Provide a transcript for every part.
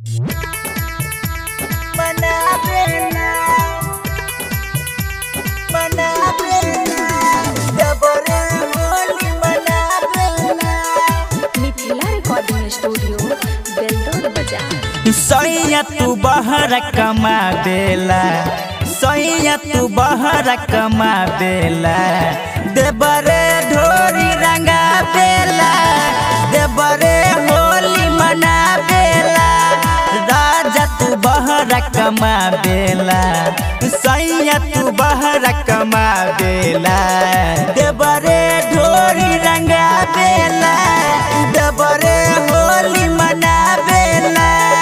सैया तू बहर कमा देला, सैया तू बहर कमा देला, देबरे ढोरी रंगा देला, देबरे होली मना देला, राजा तू बहर कमा देला, सैया तू बहर कमा देला, देबरे ढोरी रंगा देला, देबरे होली मना देला।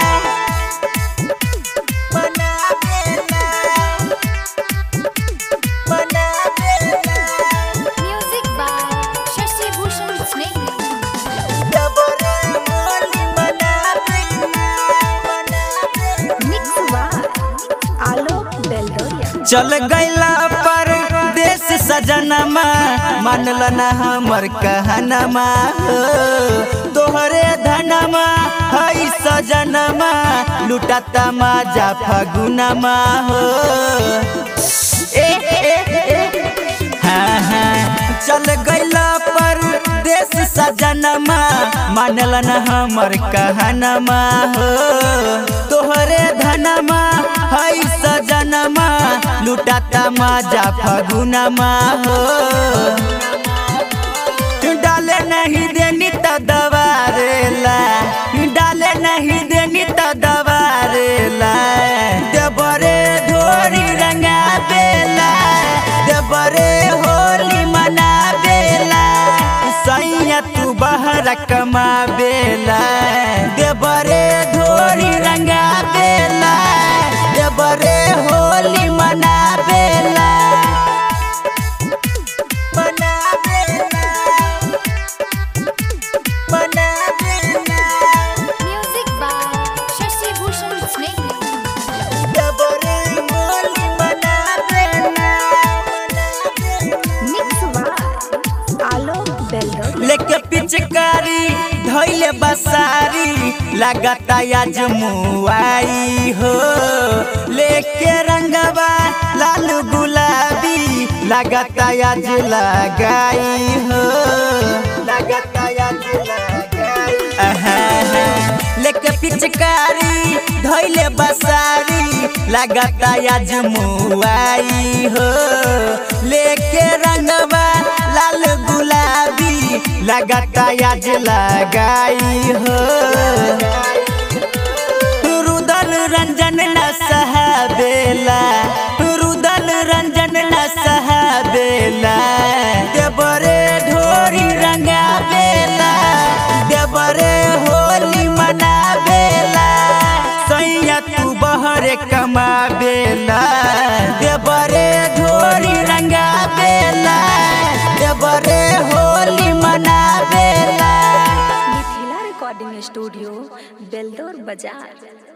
चल गैला पर देश सजनमा, मानल ना हमर कहनमा, तोहरे धनमा हई सजनमा, लुटाता माजा फगुनमा हो। चल गैला पर देश सजनमा, मानल ना हमर कहनमा हो, तोहरे धनमा हई सजनमा, लुटाता माजा फगुनमा हो। डाले नहीं देनी तो दबारेला, डाले नहीं देनी तो दबारेला, देबरे ढोरी रंगा देला, देबरे होली मना देला, सैया तू बहर कमा बेला, देबरे ढोरी रंगा देला, देबरे होली मना बेला। लेके पिचकारी धोइले बसारी, लगाता आज मुआई हो, लेके रंगवा लाल गुलाबी, लगाता आज लगाई हो, लगाता आज लगाई। लेके पिचकारी धोइले बसारी, लगाता आज मुआई हो, लेके रंगवा लाल गुलाबी, लगाता आज लगाई हो। रुदल रंजन न सहाबेला, रुदल रंजन न सहाबेला, देबरे ढोरी रंगा बेला, देबरे होली मना बेला, सैया तू बहरे कमा बेला, देबरे ढोरी रंगा बेला, देबरे होली मना बेला। मिथिला रिकॉर्डिंग स्टूडियो बेलदौर बाजार।